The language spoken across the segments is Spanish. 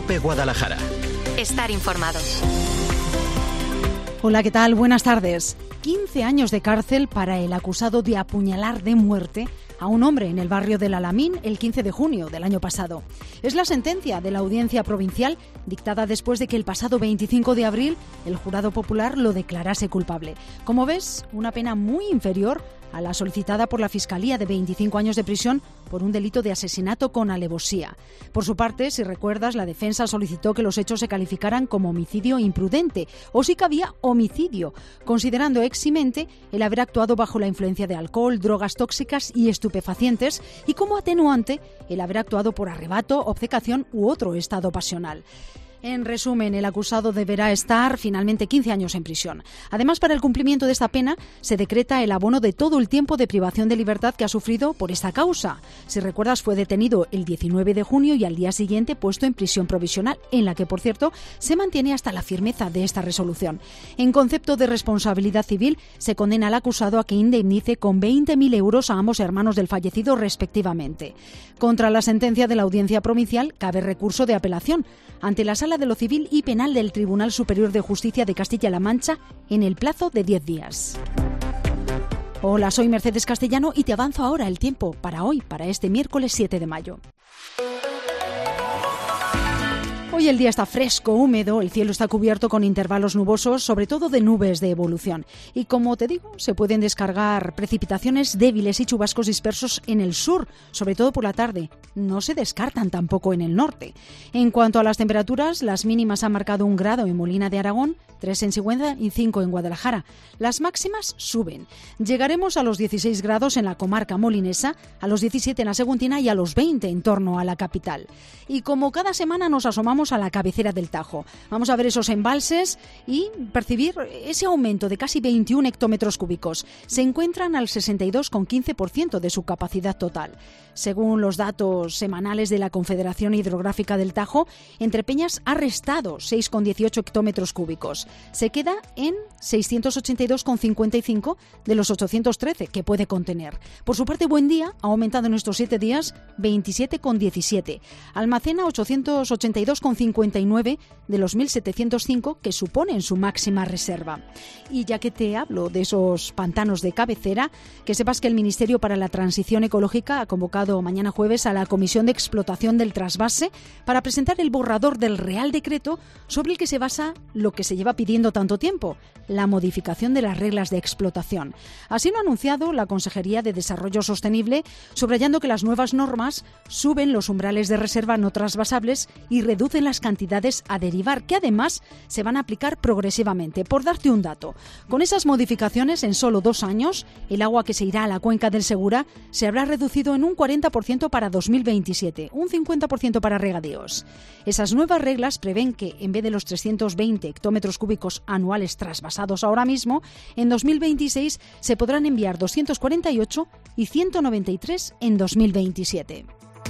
COPE Guadalajara. Estar informados. Hola, ¿qué tal? Buenas tardes. 15 años de cárcel para el acusado de apuñalar de muerte a un hombre en el barrio del Alamín el 15 de junio del año pasado. Es la sentencia de la Audiencia Provincial dictada después de que el pasado 25 de abril el jurado popular lo declarase culpable. Como ves, una pena muy inferior a la solicitada por la Fiscalía de 25 años de prisión por un delito de asesinato con alevosía. Por su parte, si recuerdas, la defensa solicitó que los hechos se calificaran como homicidio imprudente o, si cabía, homicidio, considerando eximente el haber actuado bajo la influencia de alcohol, drogas tóxicas y estupefacientes, y como atenuante el haber actuado por arrebato, obcecación u otro estado pasional. En resumen, el acusado deberá estar finalmente 15 años en prisión. Además, para el cumplimiento de esta pena, se decreta el abono de todo el tiempo de privación de libertad que ha sufrido por esta causa. Si recuerdas, fue detenido el 19 de junio y al día siguiente puesto en prisión provisional, en la que, por cierto, se mantiene hasta la firmeza de esta resolución. En concepto de responsabilidad civil, se condena al acusado a que indemnice con 20.000 euros a ambos hermanos del fallecido, respectivamente. Contra la sentencia de la Audiencia Provincial cabe recurso de apelación ante la Sala de lo Civil y Penal del Tribunal Superior de Justicia de Castilla-La Mancha en el plazo de 10 días. Hola, soy Mercedes Castellano y te avanzo ahora el tiempo para hoy, para este miércoles 7 de mayo. Hoy el día está fresco, húmedo, el cielo está cubierto con intervalos nubosos, sobre todo de nubes de evolución. Y como te digo, se pueden descargar precipitaciones débiles y chubascos dispersos en el sur, sobre todo por la tarde. No se descartan tampoco en el norte. En cuanto a las temperaturas, las mínimas han marcado 1 grado en Molina de Aragón, 3 en Sigüenza y 5 en Guadalajara. Las máximas suben. Llegaremos a los 16 grados en la comarca molinesa, a los 17 en la Saguntina y a los 20 en torno a la capital. Y como cada semana nos asomamos a la cabecera del Tajo. Vamos a ver esos embalses y percibir ese aumento de casi 21 hectómetros cúbicos. Se encuentran al 62,15% de su capacidad total. Según los datos semanales de la Confederación Hidrográfica del Tajo, Entrepeñas ha restado 6,18 hectómetros cúbicos. Se queda en 682,55 de los 813 que puede contener. Por su parte, Buendía ha aumentado en estos 7 días 27,17. Almacena 882,59 de los 1.705 que suponen su máxima reserva. Y ya que te hablo de esos pantanos de cabecera, que sepas que el Ministerio para la Transición Ecológica ha convocado mañana jueves a la Comisión de Explotación del Trasvase para presentar el borrador del Real Decreto sobre el que se basa lo que se lleva pidiendo tanto tiempo, la modificación de las reglas de explotación. Así lo ha anunciado la Consejería de Desarrollo Sostenible, subrayando que las nuevas normas suben los umbrales de reserva no trasvasables y reducen las cantidades a derivar, que además se van a aplicar progresivamente. Por darte un dato, con esas modificaciones, en solo 2 años, el agua que se irá a la cuenca del Segura se habrá reducido en un 40% para 2027, un 50% para regadíos. Esas nuevas reglas prevén que, en vez de los 320 hectómetros cúbicos anuales trasvasados ahora mismo, en 2026 se podrán enviar 248 y 193 en 2027.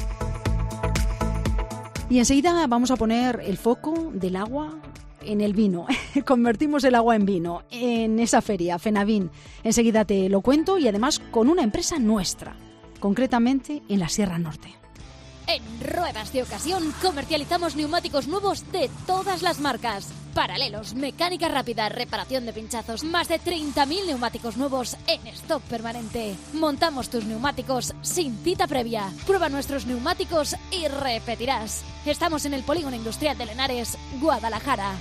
Y enseguida vamos a poner el foco del agua en el vino. Convertimos el agua en vino en esa feria, Fenavín. Enseguida te lo cuento y además con una empresa nuestra, concretamente en la Sierra Norte. En Ruedas de Ocasión comercializamos neumáticos nuevos de todas las marcas. Paralelos, mecánica rápida, reparación de pinchazos, más de 30.000 neumáticos nuevos en stock permanente. Montamos tus neumáticos sin cita previa. Prueba nuestros neumáticos y repetirás. Estamos en el Polígono Industrial de Lenares, Guadalajara.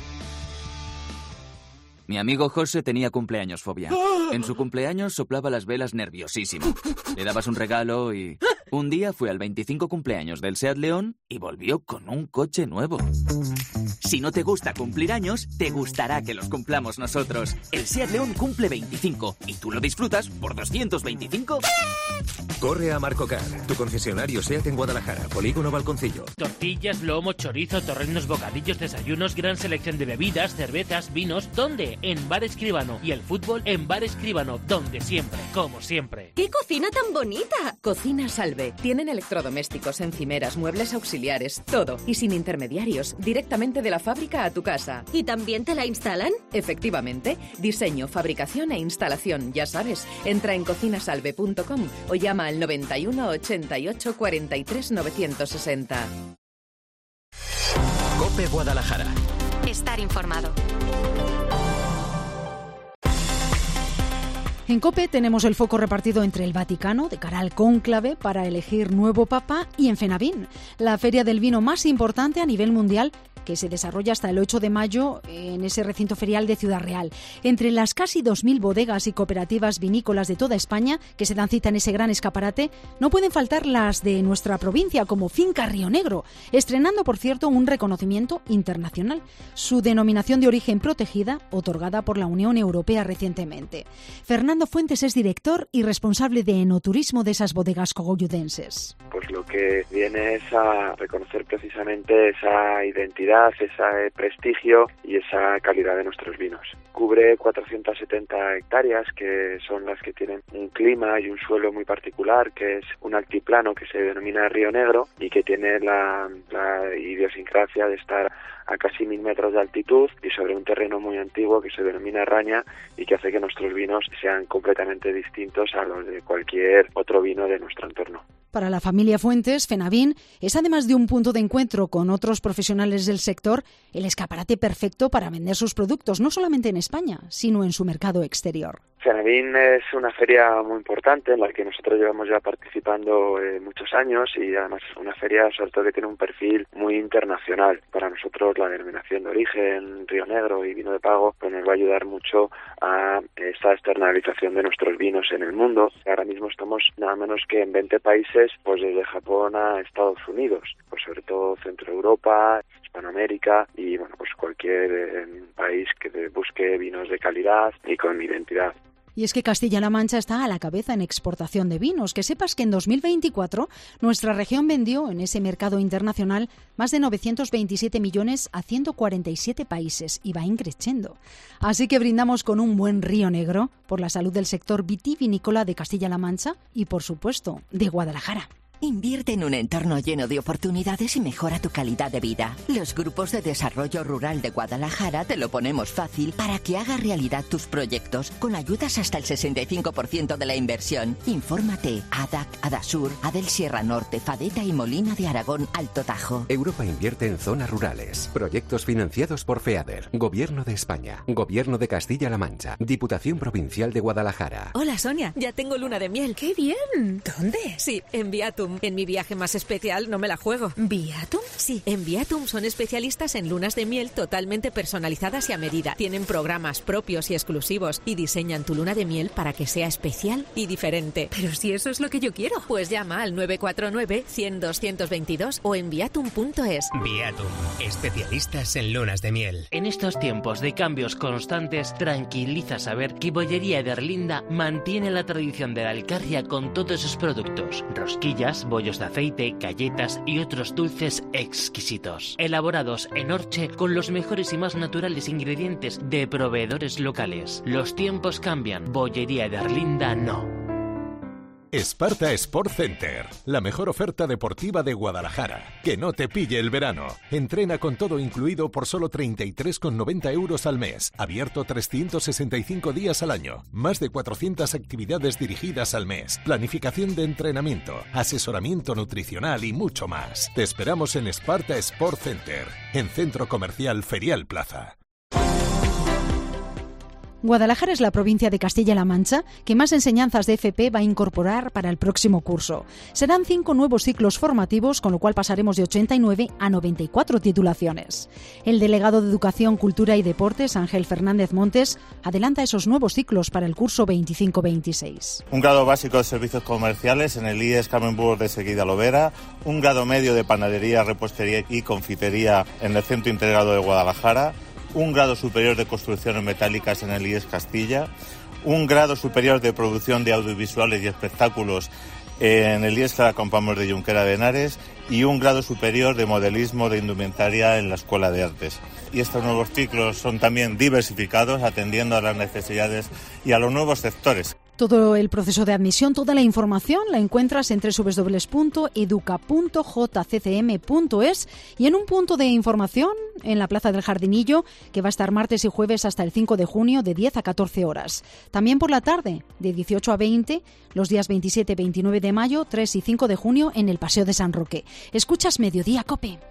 Mi amigo José tenía cumpleaños fobia. En su cumpleaños soplaba las velas nerviosísimo. Le dabas un regalo y... Un día fue al 25 cumpleaños del Seat León y volvió con un coche nuevo. Si no te gusta cumplir años, te gustará que los cumplamos nosotros. El Seat León cumple 25 y tú lo disfrutas por 225. Corre a Marcocar, tu concesionario Seat en Guadalajara, Polígono Balconcillo. Tortillas, lomo, chorizo, torrenos, bocadillos, desayunos, gran selección de bebidas, cervezas, vinos. ¿Dónde? En Bar Escribano. Y el fútbol en Bar Escribano, donde siempre, como siempre. ¡Qué cocina tan bonita! Cocina Salve. Tienen electrodomésticos, encimeras, muebles auxiliares, todo. Y sin intermediarios, directamente de la fábrica a tu casa. ¿Y también te la instalan? Efectivamente. Diseño, fabricación e instalación, ya sabes. Entra en cocinasalve.com o llama al 91 88 43 960. COPE Guadalajara. Estar informado. En COPE tenemos el foco repartido entre el Vaticano, de cara al cónclave para elegir nuevo papa, y en FENAVIN, la feria del vino más importante a nivel mundial, que se desarrolla hasta el 8 de mayo en ese recinto ferial de Ciudad Real. Entre las casi 2.000 bodegas y cooperativas vinícolas de toda España que se dan cita en ese gran escaparate, no pueden faltar las de nuestra provincia, como Finca Río Negro, estrenando, por cierto, un reconocimiento internacional, su denominación de origen protegida, otorgada por la Unión Europea recientemente. Fernando Fuentes es director y responsable de enoturismo de esas bodegas cogolludenses. Pues lo que viene es a reconocer precisamente esa identidad, ese prestigio y esa calidad de nuestros vinos. Cubre 470 hectáreas, que son las que tienen un clima y un suelo muy particular, que es un altiplano que se denomina Río Negro y que tiene la idiosincrasia de estar a casi 1.000 metros de altitud y sobre un terreno muy antiguo que se denomina Raña y que hace que nuestros vinos sean completamente distintos a los de cualquier otro vino de nuestro entorno. Para la familia Fuentes, FENAVIN es, además de un punto de encuentro con otros profesionales del sector, el escaparate perfecto para vender sus productos, no solamente en España, sino en su mercado exterior. FENAVIN es una feria muy importante en la que nosotros llevamos ya participando muchos años, y además es una feria sobre todo que tiene un perfil muy internacional. Para nosotros la denominación de origen, Río Negro y vino de pago, pues nos va a ayudar mucho a esta externalización de nuestros vinos en el mundo. Ahora mismo estamos nada menos que en 20 países, pues desde Japón a Estados Unidos, pues sobre todo Centro Europa, Hispanoamérica y bueno, pues cualquier país que busque vinos de calidad y con identidad. Y es que Castilla-La Mancha está a la cabeza en exportación de vinos. Que sepas que en 2024 nuestra región vendió en ese mercado internacional más de 927 millones a 147 países y va increciendo. Así que brindamos con un buen Río Negro por la salud del sector vitivinícola de Castilla-La Mancha y, por supuesto, de Guadalajara. Invierte en un entorno lleno de oportunidades y mejora tu calidad de vida. Los grupos de desarrollo rural de Guadalajara te lo ponemos fácil para que hagas realidad tus proyectos, con ayudas hasta el 65% de la inversión. Infórmate. ADAC, ADASUR, ADEL Sierra Norte, FADETA y Molina de Aragón, Alto Tajo. Europa invierte en zonas rurales. Proyectos financiados por FEADER, Gobierno de España, Gobierno de Castilla-La Mancha, Diputación Provincial de Guadalajara. Hola, Sonia, ya tengo luna de miel. ¡Qué bien! ¿Dónde? Sí, en Viatum. En mi viaje más especial no me la juego. ¿Viatum? Sí, en Viatum son especialistas en lunas de miel totalmente personalizadas y a medida. Tienen programas propios y exclusivos y diseñan tu luna de miel para que sea especial y diferente. Pero si eso es lo que yo quiero. Pues llama al 949-100-222 o en viatum.es. Viatum, especialistas en lunas de miel. En estos tiempos de cambios constantes, tranquiliza saber que Bollería de Arlinda mantiene la tradición de la Alcarria con todos sus productos. Rosquillas, bollos de aceite, galletas y otros dulces exquisitos, elaborados en Orche con los mejores y más naturales ingredientes de proveedores locales. Los tiempos cambian, Bollería de Arlinda no. Esparta Sport Center, la mejor oferta deportiva de Guadalajara. Que no te pille el verano. Entrena con todo incluido por solo 33,90 euros al mes. Abierto 365 días al año. Más de 400 actividades dirigidas al mes. Planificación de entrenamiento, asesoramiento nutricional y mucho más. Te esperamos en Esparta Sport Center, en Centro Comercial Ferial Plaza. Guadalajara es la provincia de Castilla-La Mancha que más enseñanzas de FP va a incorporar para el próximo curso. Serán 5 nuevos ciclos formativos, con lo cual pasaremos de 89 a 94 titulaciones. El delegado de Educación, Cultura y Deportes, Ángel Fernández Montes, adelanta esos nuevos ciclos para el curso 25-26. Un grado básico de servicios comerciales en el IES Carmen Burgos de Seguida Lovera, un grado medio de panadería, repostería y confitería en el Centro Integrado de Guadalajara, un grado superior de construcciones metálicas en el IES Castilla, un grado superior de producción de audiovisuales y espectáculos en el IES Clara Campoamor de Junquera de Henares y un grado superior de modelismo de indumentaria en la Escuela de Artes. Y estos nuevos ciclos son también diversificados, atendiendo a las necesidades y a los nuevos sectores. Todo el proceso de admisión, toda la información la encuentras en www.educa.jccm.es y en un punto de información en la Plaza del Jardinillo, que va a estar martes y jueves hasta el 5 de junio de 10 a 14 horas. También por la tarde, de 18 a 20, los días 27 y 29 de mayo, 3 y 5 de junio en el Paseo de San Roque. Escuchas Mediodía COPE.